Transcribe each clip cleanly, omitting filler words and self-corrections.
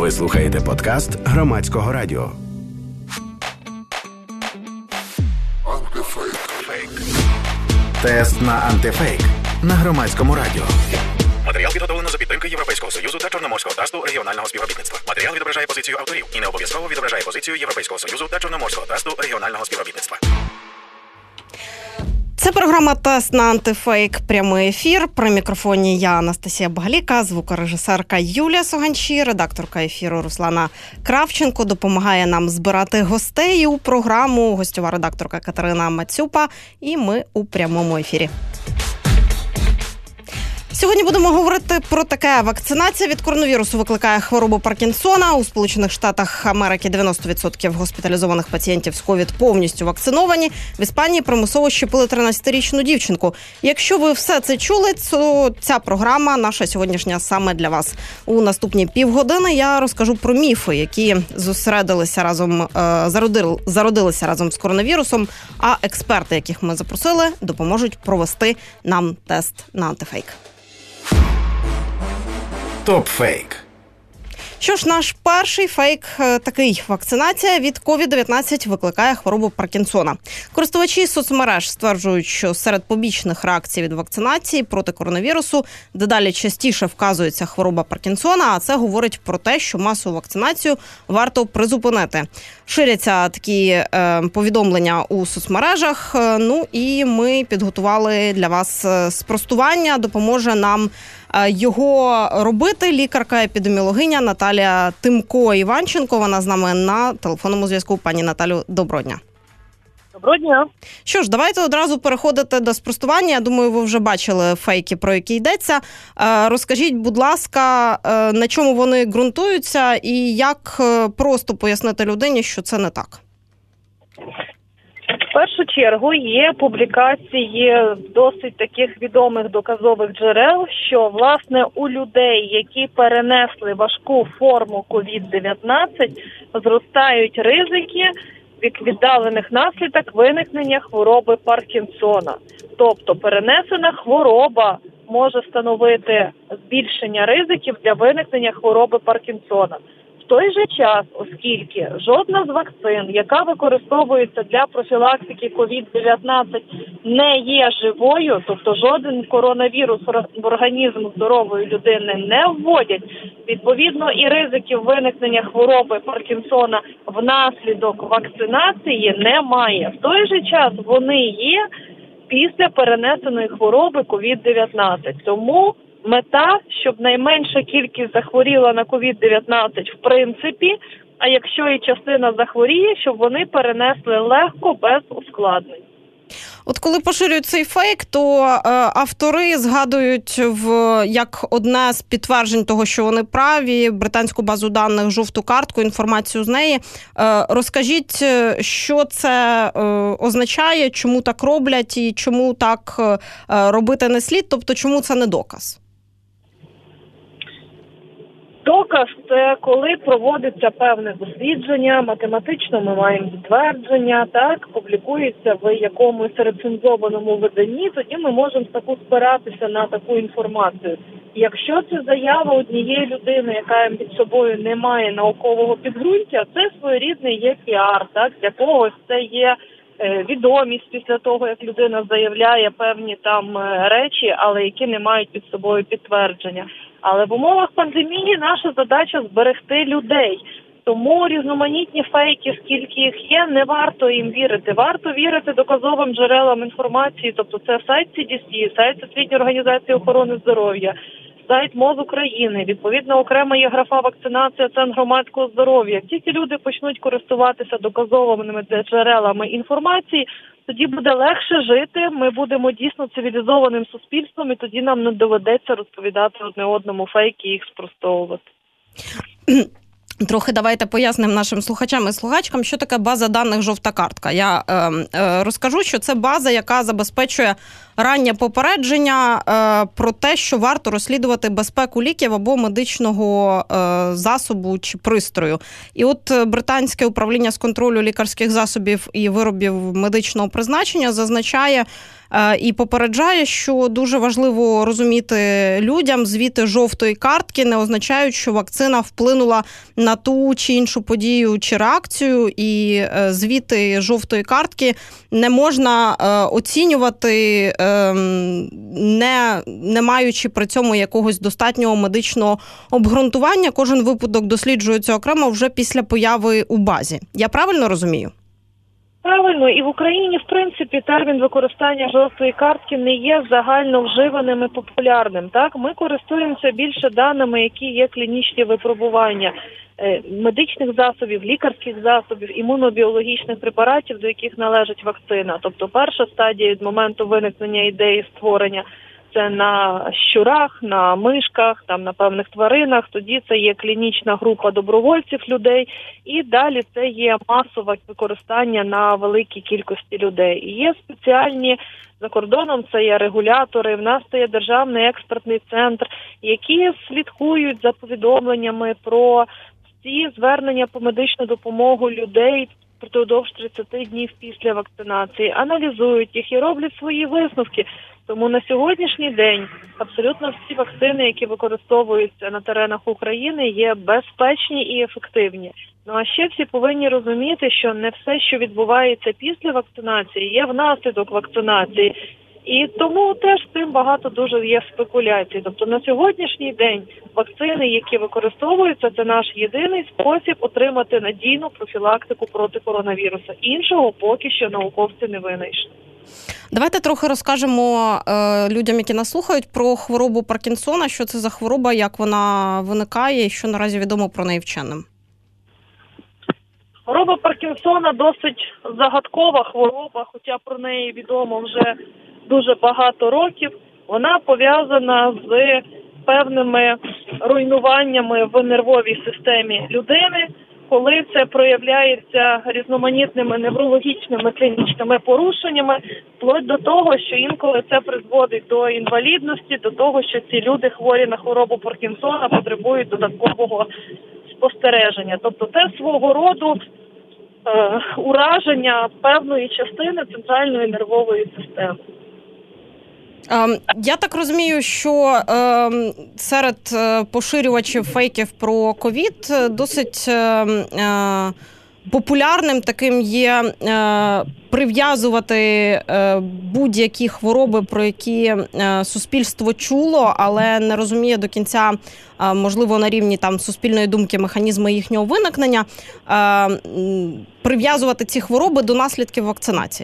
Ви слухаєте подкаст Громадського радіо. Тест на антифейк на Громадському радіо. Матеріал підготовлено за підтримки Європейського Союзу та Чорноморського трасту регіонального співробітництва. Матеріал відображає позицію авторів і не обов'язково відображає позицію Європейського Союзу та Чорноморського трасту регіонального співробітництва. Це програма «Тест на антифейк», прямий ефір. При мікрофоні я, Анастасія Багаліка, звукорежисерка Юлія Соганчі, редакторка ефіру Руслана Кравченко. Допомагає нам збирати гостей у програму гостьова редакторка Катерина Мацюпа. І ми у прямому ефірі. Сьогодні будемо говорити про таке. Вакцинація від коронавірусу викликає хворобу Паркінсона. У Сполучених Штатах Америки 90% госпіталізованих пацієнтів з ковід повністю вакциновані. В Іспанії примусово щепили 13-річну дівчинку. Якщо ви все це чули, то ця програма наша сьогоднішня саме для вас. У наступні півгодини я розкажу про міфи, які зародилися разом з коронавірусом, а експерти, яких ми запросили, допоможуть провести нам тест на антифейк. Топ-фейк. Що ж, наш перший фейк такий. Вакцинація від COVID-19 викликає хворобу Паркінсона. Користувачі соцмереж стверджують, що серед побічних реакцій від вакцинації проти коронавірусу дедалі частіше вказується хвороба Паркінсона, а це говорить про те, що масову вакцинацію варто призупинити. Ширяться такі повідомлення у соцмережах. Ну і ми підготували для вас спростування. Допоможе нам його робити лікарка-епідеміологиня Наталія Тимко-Іванченко. Вона з нами на телефонному зв'язку. Пані Наталю, доброго дня. Доброго дня. Що ж, давайте одразу переходити до спростування. Я думаю, ви вже бачили фейки, про які йдеться. Розкажіть, будь ласка, на чому вони ґрунтуються і як просто пояснити людині, що це не так? В першу чергу є публікації досить таких відомих доказових джерел, що, власне, у людей, які перенесли важку форму COVID-19, зростають ризики від віддалених наслідок виникнення хвороби Паркінсона. Тобто перенесена хвороба може становити збільшення ризиків для виникнення хвороби Паркінсона. В той же час, оскільки жодна з вакцин, яка використовується для профілактики COVID-19, не є живою, тобто жоден коронавірус в організм здорової людини не вводять, відповідно і ризиків виникнення хвороби Паркінсона внаслідок вакцинації немає. В той же час вони є після перенесеної хвороби COVID-19. Тому мета, щоб найменша кількість захворіла на COVID-19 в принципі, а якщо і частина захворіє, щоб вони перенесли легко, без ускладнень. От коли поширюють цей фейк, то автори згадують як одне з підтверджень того, що вони праві, британську базу даних «Жовту картку», інформацію з неї. Розкажіть, що це означає, чому так роблять і чому так робити не слід, тобто чому це не доказ? Доказ – це коли проводиться певне дослідження, математично ми маємо підтвердження, так, публікується в якомусь рецензованому виданні, тоді ми можемо спиратися на таку інформацію. Якщо це заява однієї людини, яка під собою не має наукового підґрунтя, це своєрідний є піар, так, для когось це є відомість після того, як людина заявляє певні там речі, але які не мають під собою підтвердження. Але в умовах пандемії наша задача – зберегти людей. Тому різноманітні фейки, скільки їх є, не варто їм вірити. Варто вірити доказовим джерелам інформації, тобто це сайт CDC, сайт Всесвітньої організації охорони здоров'я, сайт МОЗ України, відповідно окрема є графа «Вакцинація», Центр громадського здоров'я. Як тільки люди почнуть користуватися доказовими джерелами інформації, тоді буде легше жити, ми будемо дійсно цивілізованим суспільством, і тоді нам не доведеться розповідати одне одному фейки і їх спростовувати. Трохи давайте пояснимо нашим слухачам і слухачкам, що таке база даних «Жовта картка». Я розкажу, що це база, яка забезпечує раннє попередження про те, що варто розслідувати безпеку ліків або медичного засобу чи пристрою. І от британське управління з контролю лікарських засобів і виробів медичного призначення зазначає, і попереджає, що дуже важливо розуміти людям, звіти жовтої картки не означають, що вакцина вплинула на ту чи іншу подію чи реакцію, і звіти жовтої картки не можна оцінювати, не маючи при цьому якогось достатнього медичного обґрунтування. Кожен випадок досліджується окремо вже після появи у базі. Я правильно розумію? Правильно. І в Україні, в принципі, термін використання жовтої картки не є загально вживаним і популярним. Так? Ми користуємося більше даними, які є клінічні випробування медичних засобів, лікарських засобів, імунобіологічних препаратів, до яких належить вакцина. Тобто перша стадія від моменту виникнення ідеї створення – це на щурах, на мишках, там на певних тваринах, тоді це є клінічна група добровольців людей, і далі це є масове використання на великій кількості людей. І є спеціальні, за кордоном це є регулятори, в нас це є Державний експертний центр, які слідкують за повідомленнями про ці звернення по медичну допомогу людей впродовж 30 днів після вакцинації, аналізують їх і роблять свої висновки. Тому на сьогоднішній день абсолютно всі вакцини, які використовуються на теренах України, є безпечні і ефективні. Ну а ще всі повинні розуміти, що не все, що відбувається після вакцинації, є внаслідок вакцинації. І тому теж з цим багато дуже є спекуляцій. Тобто на сьогоднішній день вакцини, які використовуються, це наш єдиний спосіб отримати надійну профілактику проти коронавірусу. Іншого поки що науковці не винайшли. Давайте трохи розкажемо людям, які нас слухають, про хворобу Паркінсона. Що це за хвороба, як вона виникає і що наразі відомо про неї вченим? Хвороба Паркінсона досить загадкова хвороба, хоча про неї відомо вже дуже багато років. Вона пов'язана з певними руйнуваннями в нервовій системі людини, коли це проявляється різноманітними неврологічними клінічними порушеннями, вплоть до того, що інколи це призводить до інвалідності, до того, що ці люди, хворі на хворобу Паркінсона, потребують додаткового спостереження. Тобто це свого роду ураження певної частини центральної нервової системи. Я так розумію, що серед поширювачів фейків про ковід досить популярним таким є прив'язувати будь-які хвороби, про які суспільство чуло, але не розуміє до кінця, можливо, на рівні там суспільної думки механізми їхнього виникнення, прив'язувати ці хвороби до наслідків вакцинації.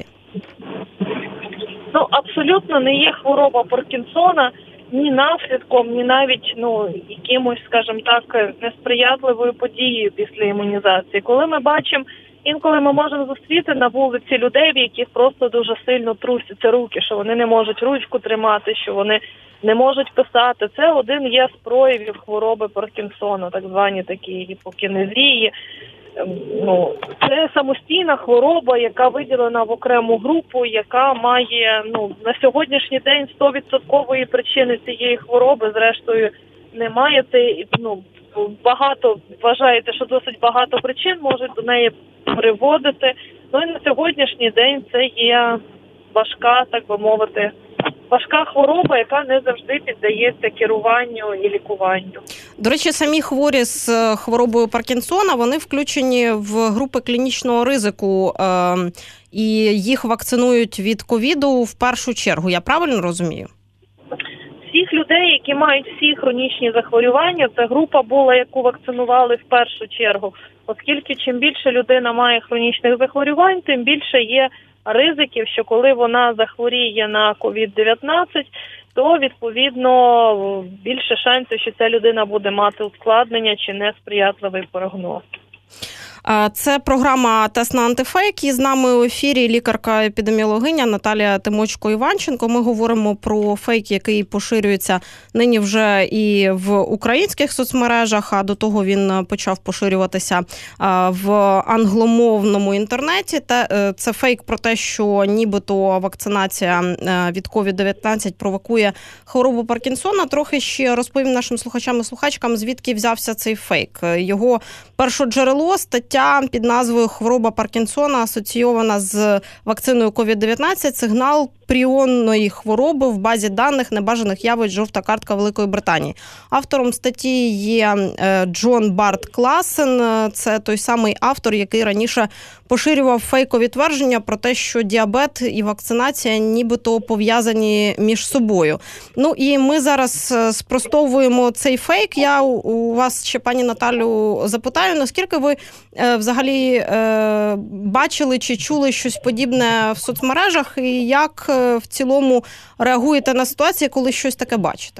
Ну, абсолютно не є хвороба Паркінсона ні наслідком, ні навіть, якимось, скажімо так, несприятливою подією після імунізації. Коли ми бачимо, інколи ми можемо зустріти на вулиці людей, в яких просто дуже сильно трусяться руки, що вони не можуть ручку тримати, що вони не можуть писати. Це один є з проявів хвороби Паркінсона, так звані такі гіпокінезії. Це самостійна хвороба, яка виділена в окрему групу, яка має на сьогоднішній день 100% причини цієї хвороби, зрештою немає. Багато вважаєте, що досить багато причин можуть до неї приводити. Ну і на сьогоднішній день це є важка, так би мовити, важка хвороба, яка не завжди піддається керуванню і лікуванню. До речі, самі хворі з хворобою Паркінсона, вони включені в групи клінічного ризику і їх вакцинують від ковіду в першу чергу. Я правильно розумію? Всіх людей, які мають всі хронічні захворювання, це група була, яку вакцинували в першу чергу. Оскільки чим більше людина має хронічних захворювань, тим більше є ризиків, що коли вона захворіє на COVID-19, то, відповідно, більше шансів, що ця людина буде мати ускладнення чи несприятливий прогноз. Це програма «Тест на антифейк». І з нами у ефірі лікарка-епідеміологиня Наталія Тимочко-Іванченко. Ми говоримо про фейк, який поширюється нині вже і в українських соцмережах, а до того він почав поширюватися в англомовному інтернеті. Це фейк про те, що нібито вакцинація від COVID-19 провокує хворобу Паркінсона. Трохи ще розповім нашим слухачам і слухачкам, звідки взявся цей фейк. Його першоджерело – стаття під назвою «Хвороба Паркінсона асоційована з вакциною COVID-19. Сигнал пріонної хвороби в базі даних небажаних явищ «Жовта картка Великої Британії». Автором статті є Джон Барт Класен. Це той самий автор, який раніше поширював фейкові твердження про те, що діабет і вакцинація нібито пов'язані між собою. Ну і ми зараз спростовуємо цей фейк. Я у вас ще, пані Наталю, запитаю, наскільки ви взагалі бачили чи чули щось подібне в соцмережах і як в цілому реагуєте на ситуації, коли щось таке бачите?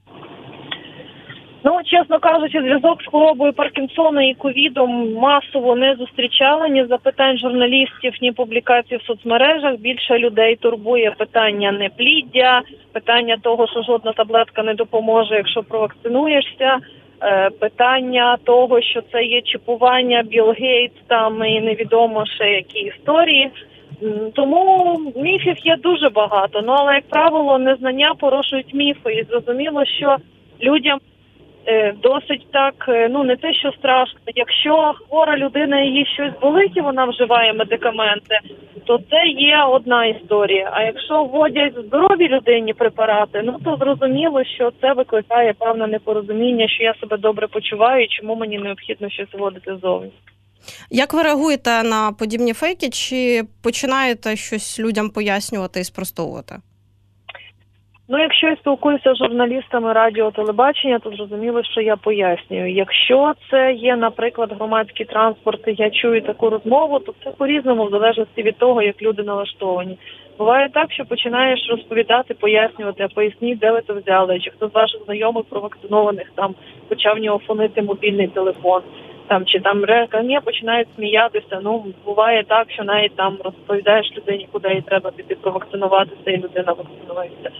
Ну, чесно кажучи, зв'язок з хворобою Паркінсона і ковідом масово не зустрічали ні запитань журналістів, ні публікацій в соцмережах. Більше людей турбує питання непліддя, питання того, що жодна таблетка не допоможе, якщо провакцинуєшся, питання того, що це є чіпування Білл Гейтс там і невідомо ще які історії. Тому міфів є дуже багато, але, як правило, незнання порушують міфи. І зрозуміло, що людям досить так, не те, що страшно. Якщо хвора людина, їй щось болить і вона вживає медикаменти, то це є одна історія. А якщо вводять здоровій людині препарати, то зрозуміло, що це викликає певне непорозуміння, що я себе добре почуваю і чому мені необхідно щось вводити ззовні. Як ви реагуєте на подібні фейки? Чи починаєте щось людям пояснювати і спростовувати? Якщо я спілкуюся з журналістами радіо, телебачення, то зрозуміло, що я пояснюю. Якщо це є, наприклад, громадський транспорт, і я чую таку розмову, то це по-різному, в залежності від того, як люди налаштовані. Буває так, що починаєш розповідати, пояснювати, а поясніть, де ви це взяли, чи хто з ваших знайомих провакцинованих там почав в нього фонити мобільний телефон. Чи починають сміятися. Буває так, що навіть там розповідаєш людині, куди їй треба піти провакцинуватися, і людина вакцинується.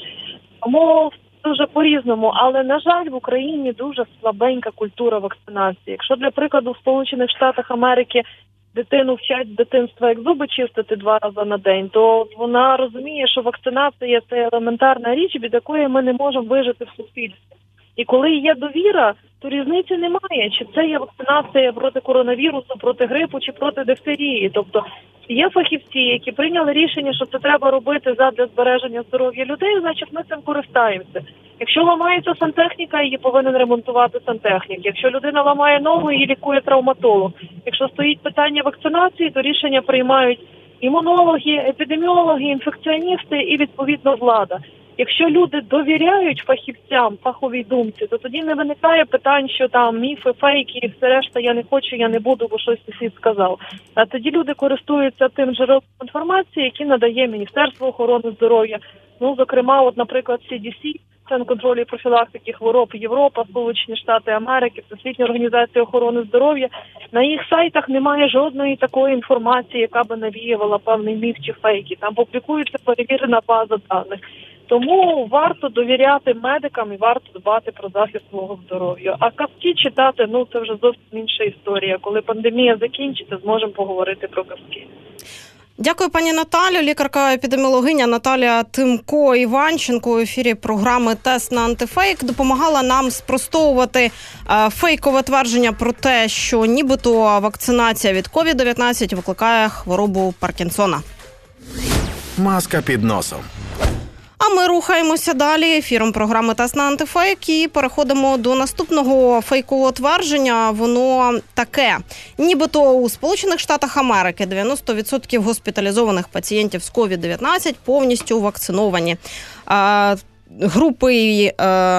Тому дуже по-різному, але, на жаль, в Україні дуже слабенька культура вакцинації. Якщо, для прикладу, в Сполучених Штатах Америки дитину вчать з дитинства, як зуби чистити 2 рази на день, то вона розуміє, що вакцинація – це елементарна річ, від якої ми не можемо вижити в суспільстві. І коли є довіра, то різниці немає, чи це є вакцинація проти коронавірусу, проти грипу, чи проти дифтерії. Тобто є фахівці, які прийняли рішення, що це треба робити задля збереження здоров'я людей, значить ми цим користаємося. Якщо ламається сантехніка, її повинен ремонтувати сантехнік. Якщо людина ламає ногу, її лікує травматолог. Якщо стоїть питання вакцинації, то рішення приймають імунологи, епідеміологи, інфекціоністи і, відповідно, влада. Якщо люди довіряють фахівцям, фаховій думці, то тоді не виникає питань, що там міфи, фейки і все решта, я не хочу, я не буду, бо щось сусід сказав. А тоді люди користуються тим джерелом інформації, які надає Міністерство охорони здоров'я. Зокрема, наприклад, CDC, Центр контролю і профілактики хвороб Європа, Сполучені Штати Америки, Всесвітня організація охорони здоров'я. На їх сайтах немає жодної такої інформації, яка би навіювала певний міф чи фейки. Там публікується перевірена база даних. Тому варто довіряти медикам і варто дбати про захист свого здоров'я. А казки читати, це вже зовсім інша історія. Коли пандемія закінчиться, зможемо поговорити про казки. Дякую, пані Наталю. Лікарка-епідеміологиня Наталія Тимко-Іванченко у ефірі програми «Тест на антифейк» допомагала нам спростовувати фейкове твердження про те, що нібито вакцинація від COVID-19 викликає хворобу Паркінсона. Маска під носом. А ми рухаємося далі ефіром програми «Тест на антифейк» і переходимо до наступного фейкового твердження. Воно таке. Нібито у Сполучених Штатах Америки 90% госпіталізованих пацієнтів з COVID-19 повністю вакциновані. Групи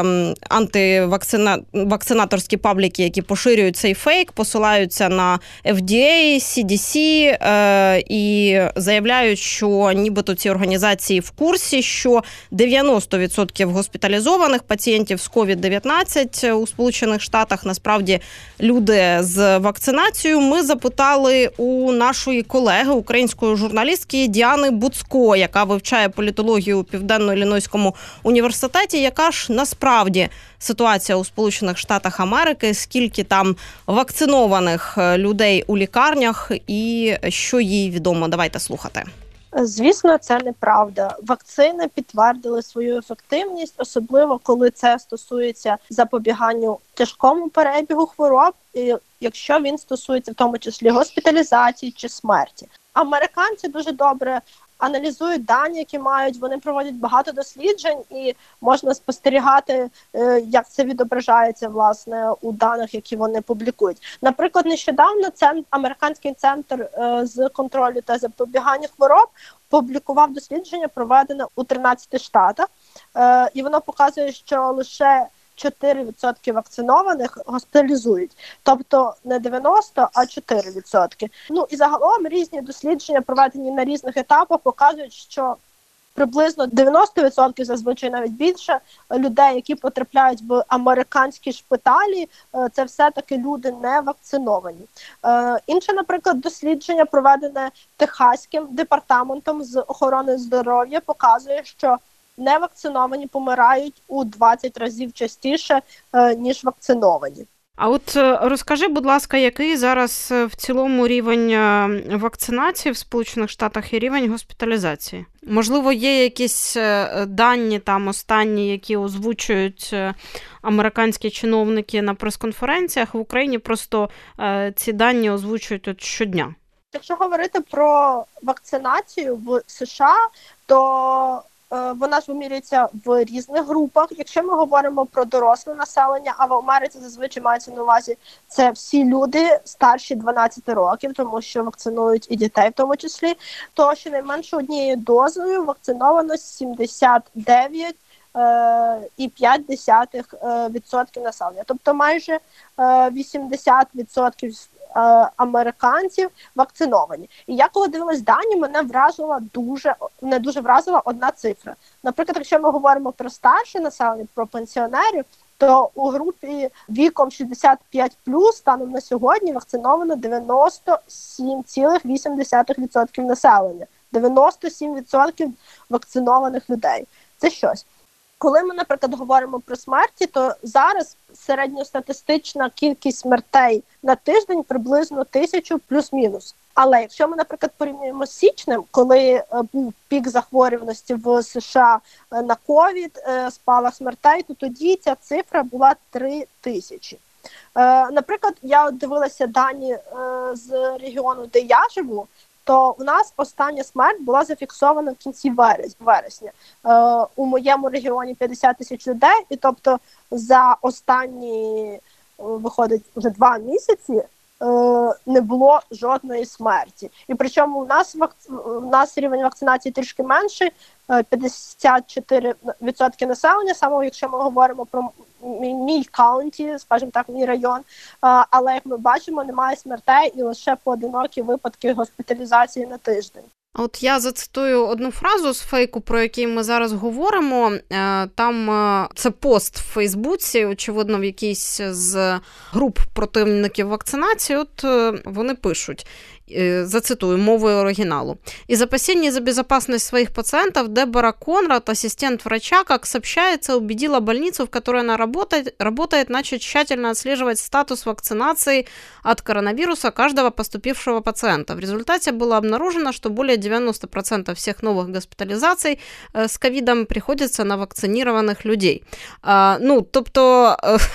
антивакцинаторські пабліки, які поширюють цей фейк, посилаються на FDA, CDC і заявляють, що нібито ці організації в курсі, що 90% госпіталізованих пацієнтів з COVID-19 у Сполучених Штатах насправді люди з вакцинацією. Ми запитали у нашої колеги, української журналістки Діани Буцко, яка вивчає політологію у Південно-Іллінойському університеті, яка ж насправді ситуація у Сполучених Штатах Америки, скільки там вакцинованих людей у лікарнях і що їй відомо. Давайте слухати. Звісно, це неправда. Вакцини підтвердили свою ефективність, особливо коли це стосується запобіганню тяжкому перебігу хвороб, і якщо він стосується в тому числі госпіталізації чи смерті. Американці дуже добре аналізують дані, які мають, вони проводять багато досліджень, і можна спостерігати, як це відображається, власне, у даних, які вони публікують. Наприклад, нещодавно Американський центр з контролю та запобігання хвороб публікував дослідження, проведене у 13 штатах, і воно показує, що лише 4% вакцинованих госпіталізують. Тобто не 90, а 4%. Ну і загалом різні дослідження, проведені на різних етапах, показують, що приблизно 90%, зазвичай навіть більше, людей, які потрапляють в американські шпиталі, це все-таки люди не вакциновані. Інше, наприклад, дослідження, проведене Техаським департаментом з охорони здоров'я, показує, що невакциновані помирають у 20 разів частіше, ніж вакциновані. А от розкажи, будь ласка, який зараз в цілому рівень вакцинації в Сполучених Штатах і рівень госпіталізації? Можливо, є якісь дані там останні, які озвучують американські чиновники на прес-конференціях. В Україні просто ці дані озвучують от щодня. Якщо говорити про вакцинацію в США, то вона ж вимірюється в різних групах. Якщо ми говоримо про доросле населення, а в Америці зазвичай мається на увазі, це всі люди старші 12 років, тому що вакцинують і дітей в тому числі, то щонайменше однією дозою вакциновано 79,5% населення. Тобто майже 80% американців вакциновані. І я коли дивилась дані, мене дуже вразила одна цифра. Наприклад, якщо ми говоримо про старше населення, про пенсіонерів, то у групі віком 65+, станом на сьогодні вакциновано 97,8% населення. 97% вакцинованих людей. Це щось. Коли ми, наприклад, говоримо про смерті, то зараз середньостатистична кількість смертей на тиждень приблизно 1000 плюс-мінус. Але якщо ми, наприклад, порівнюємо з січнем, коли був пік захворюваності в США на ковід, спалах смертей, то тоді ця цифра була 3000. Наприклад, я дивилася дані з регіону, де я живу, то у нас остання смерть була зафіксована в кінці вересня. У моєму регіоні 50 тисяч людей, і тобто за останні, виходить, вже 2 місяці не було жодної смерті. І причому у нас рівень вакцинації трішки менший, 54% населення, саме якщо ми говоримо про мій каунті, скажімо так, мій район, але, як ми бачимо, немає смертей і лише поодинокі випадки госпіталізації на тиждень. От я зацитую одну фразу з фейку, про який ми зараз говоримо. Там це пост в Фейсбуці, очевидно, в якійсь з груп противників вакцинації. От вони пишуть, зацитую мовою оригиналу. «Из опасений за безопасность своих пациентов Дебора Конрад, ассистент врача, как сообщается, убедила больницу, в которой она работает, начать тщательно отслеживать статус вакцинации от коронавируса каждого поступившего пациента. В результате было обнаружено, что более 90% всех новых госпитализаций с ковидом приходится на вакцинированных людей». Тобто,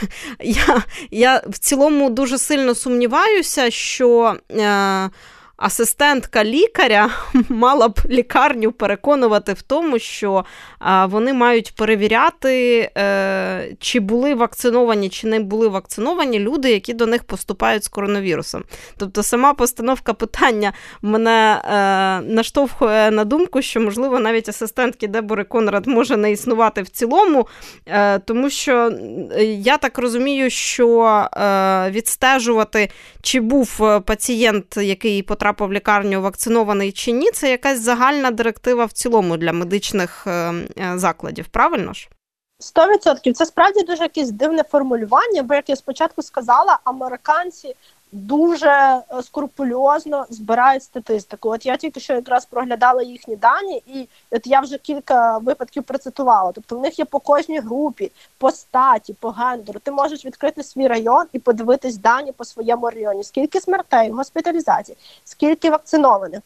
я в цілому дуже сильно сумніваюся, що асистентка лікаря мала б лікарню переконувати в тому, що вони мають перевіряти, чи були вакциновані, чи не були вакциновані люди, які до них поступають з коронавірусом. Тобто сама постановка питання мене наштовхує на думку, що, можливо, навіть асистентки Дебори Конрад може не існувати в цілому, тому що я так розумію, що відстежувати, чи був пацієнт, який потрапив в лікарню, вакцинований чи ні, це якась загальна директива в цілому для медичних закладів, правильно ж? 100%. Це справді дуже якесь дивне формулювання, бо, як я спочатку сказала, американці дуже скрупульозно збирають статистику. От я тільки що якраз проглядала їхні дані, і от я вже кілька випадків процитувала. Тобто в них є по кожній групі, по статі, по гендеру. Ти можеш відкрити свій район і подивитись дані по своєму районі. Скільки смертей, госпіталізацій, скільки вакцинованих.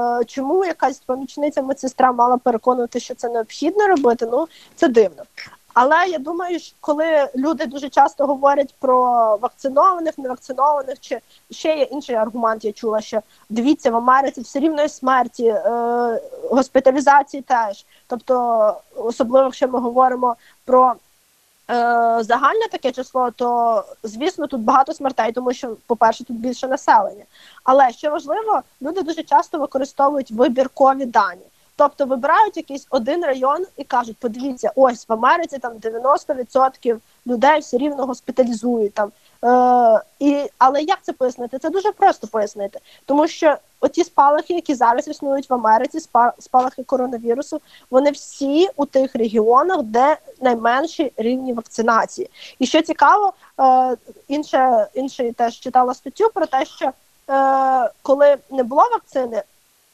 Чому якась помічниця медсестра мала переконувати, що це необхідно робити? Це дивно. Але я думаю, що коли люди дуже часто говорять про вакцинованих, невакцинованих, чи ще є інший аргумент, я чула, що дивіться, в Америці все рівно є смерті, госпіталізації теж. Тобто, особливо, якщо ми говоримо про загальне таке число, то, звісно, тут багато смертей, тому що, по-перше, тут більше населення. Але, що важливо, люди дуже часто використовують вибіркові дані. Тобто вибирають якийсь один район і кажуть, подивіться, ось в Америці там 90% людей все рівно госпіталізують. Але як це пояснити? Це дуже просто пояснити. Тому що оті спалахи, які зараз існують в Америці, спалахи коронавірусу, вони всі у тих регіонах, де найменші рівні вакцинації. І що цікаво, інше теж читала статтю про те, що коли не було вакцини,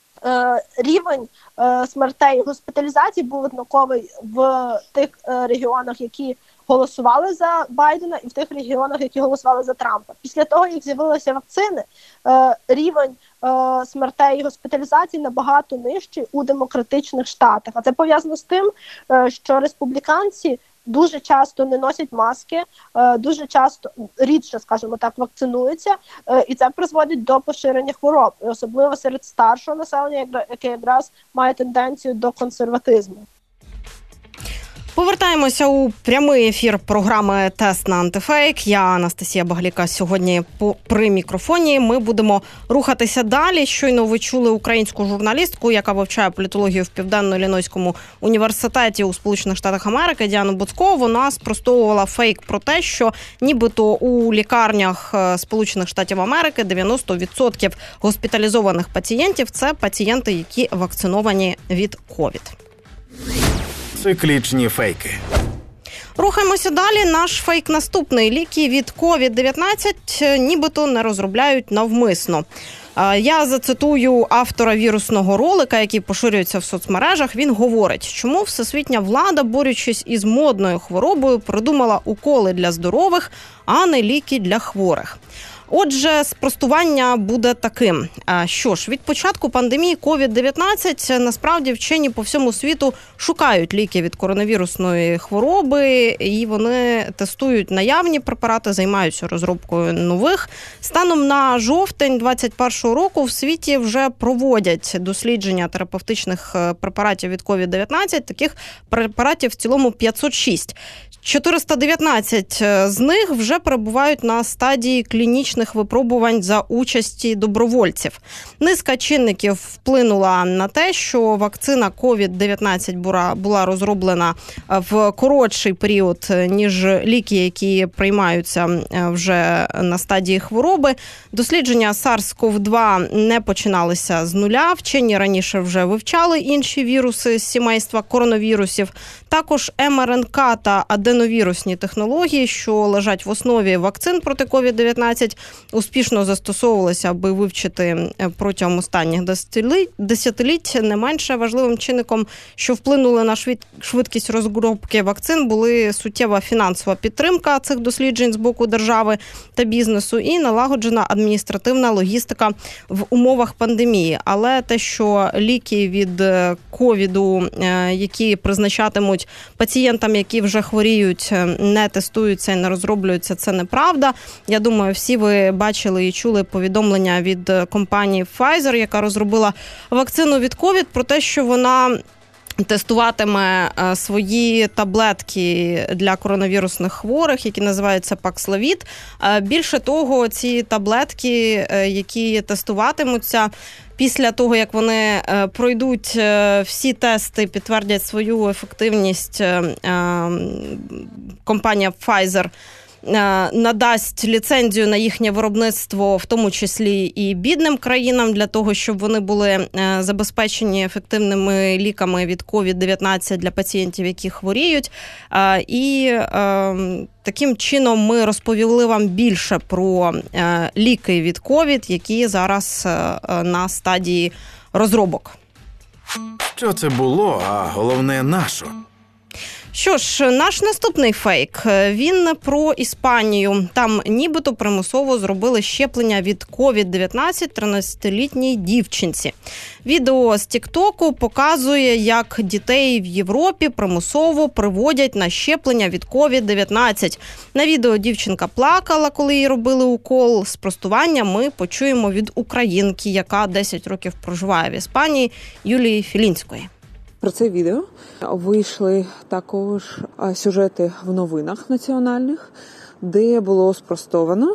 рівень смертей і госпіталізацій був однаковий в тих регіонах, які голосували за Байдена, і в тих регіонах, які голосували за Трампа. Після того, як з'явилися вакцини, рівень смертей і госпіталізацій набагато нижчий у демократичних штатах. А це пов'язано з тим, що республіканці дуже часто не носять маски, дуже часто, рідше, скажімо так, вакцинуються, і це призводить до поширення хвороб, і особливо серед старшого населення, яке якраз має тенденцію до консерватизму. Повертаємося у прямий ефір програми «Тест на антифейк». Я Анастасія Багаліка сьогодні при мікрофоні. Ми будемо рухатися далі. Щойно ви чули українську журналістку, яка вивчає політологію в Південно-Іллінойському університеті у Сполучених Штатах Америки, Діану Буцько. Вона спростовувала фейк про те, що нібито у лікарнях Сполучених Штатів Америки 90% госпіталізованих пацієнтів – це пацієнти, які вакциновані від ковід. Циклічні фейки. Рухаємося далі. Наш фейк наступний. Ліки від COVID-19 нібито не розробляють навмисно. Я зацитую автора вірусного ролика, який поширюється в соцмережах. Він говорить, чому всесвітня влада, борючись із модною хворобою, придумала уколи для здорових, а не ліки для хворих. Отже, спростування буде таким. Що ж, від початку пандемії COVID-19 насправді вчені по всьому світу шукають ліки від коронавірусної хвороби, і вони тестують наявні препарати, займаються розробкою нових. Станом на жовтень 2021 року в світі вже проводять дослідження терапевтичних препаратів від COVID-19. Таких препаратів в цілому 506. 419 з них вже перебувають на стадії клінічних випробувань за участі добровольців. Низка чинників вплинула на те, що вакцина COVID-19 була розроблена в коротший період, ніж ліки, які приймаються вже на стадії хвороби. Дослідження SARS-CoV-2 не починалися з нуля. Вчені раніше вже вивчали інші віруси з сімейства коронавірусів. Також МРНК та аденовірусні технології, що лежать в основі вакцин проти COVID-19, успішно застосовувалися, аби вивчити протягом останніх десятиліть. Не менше важливим чинником, що вплинули на швидкість розробки вакцин, були суттєва фінансова підтримка цих досліджень з боку держави та бізнесу і налагоджена адміністративна логістика в умовах пандемії. Але те, що ліки від ковіду, які призначатимуть пацієнтам, які вже хворіють, не тестуються і не розроблюються, це неправда. Я думаю, всі ви бачили і чули повідомлення від компанії Pfizer, яка розробила вакцину від ковід, про те, що вона тестуватиме свої таблетки для коронавірусних хворих, які називаються Paxlovid. Більше того, ці таблетки, які тестуватимуться, після того, як вони пройдуть всі тести, підтвердять свою ефективність, компанія Pfizer надасть ліцензію на їхнє виробництво, в тому числі і бідним країнам, для того, щоб вони були забезпечені ефективними ліками від COVID-19 для пацієнтів, які хворіють. І таким чином ми розповіли вам більше про ліки від COVID, які зараз на стадії розробок. Що це було, а головне, нащо? Що ж, наш наступний фейк, він про Іспанію. Там нібито примусово зробили щеплення від COVID-19 13-літній дівчинці. Відео з Тік-Току показує, як дітей в Європі примусово приводять на щеплення від COVID-19. На відео дівчинка плакала, коли їй робили укол. Спростування ми почуємо від українки, яка 10 років проживає в Іспанії, Юлії Філінської. Про це відео вийшли також сюжети в новинах національних, де було спростовано,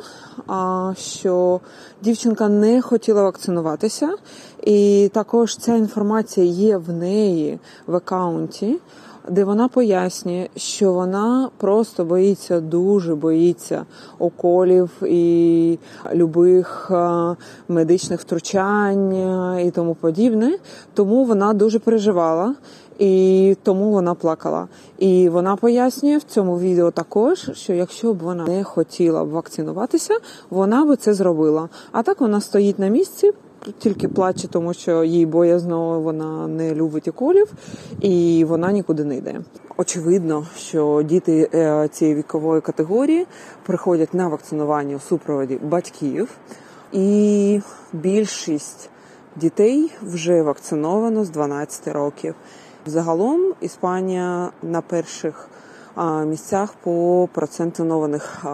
що дівчинка не хотіла вакцинуватися. І також ця інформація є в неї в акаунті, де вона пояснює, що вона просто боїться, дуже боїться уколів і любих медичних втручань і тому подібне. Тому вона дуже переживала і тому вона плакала. І вона пояснює в цьому відео також, що якщо б вона не хотіла б вакцинуватися, вона би це зробила. А так вона стоїть на місці, тільки плаче, тому що їй боязно, вона не любить уколів, і вона нікуди не йде. Очевидно, що діти цієї вікової категорії приходять на вакцинування у супроводі батьків, і більшість дітей вже вакциновано з 12 років. Загалом Іспанія на перших місцях по процентинованих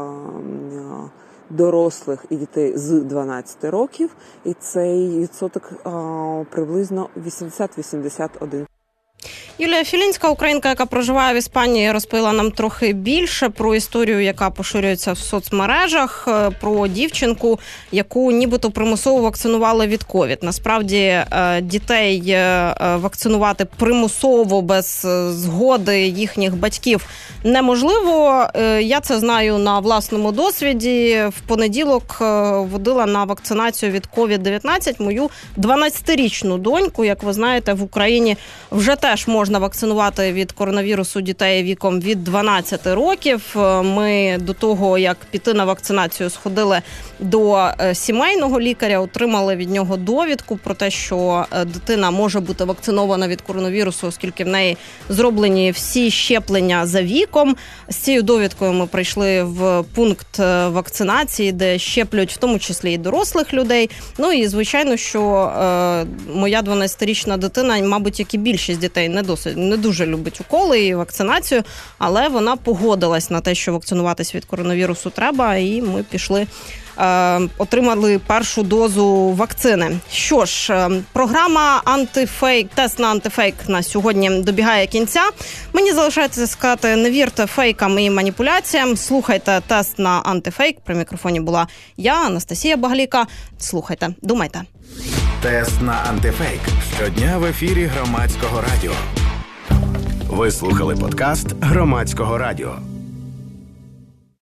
дорослих і дітей з 12 років, і цей відсоток приблизно 80-81. Юлія Філінська, українка, яка проживає в Іспанії, розповіла нам трохи більше про історію, яка поширюється в соцмережах, про дівчинку, яку нібито примусово вакцинували від ковід. Насправді, дітей вакцинувати примусово без згоди їхніх батьків неможливо. Я це знаю на власному досвіді. В понеділок водила на вакцинацію від COVID-19 мою 12-річну доньку. Як ви знаєте, в Україні вже теж можна вакцинувати від коронавірусу дітей віком від 12 років. Ми до того, як піти на вакцинацію, сходили до сімейного лікаря, отримали від нього довідку про те, що дитина може бути вакцинована від коронавірусу, оскільки в неї зроблені всі щеплення за віком. З цією довідкою ми прийшли в пункт вакцинації, де щеплюють в тому числі і дорослих людей. Ну і, звичайно, що моя 12-річна дитина, мабуть, як і більшість дітей, не дуже любить уколи і вакцинацію, але вона погодилась на те, що вакцинуватись від коронавірусу треба, і ми пішли, отримали першу дозу вакцини. Що ж, програма «Антифейк», тест на антифейк на сьогодні добігає кінця. Мені залишається сказати, не вірте фейкам і маніпуляціям, слухайте тест на антифейк. При мікрофоні була я, Анастасія Багаліка. Слухайте, думайте. Тест на антифейк. Щодня в ефірі Громадського радіо. Ви слухали подкаст Громадського радіо.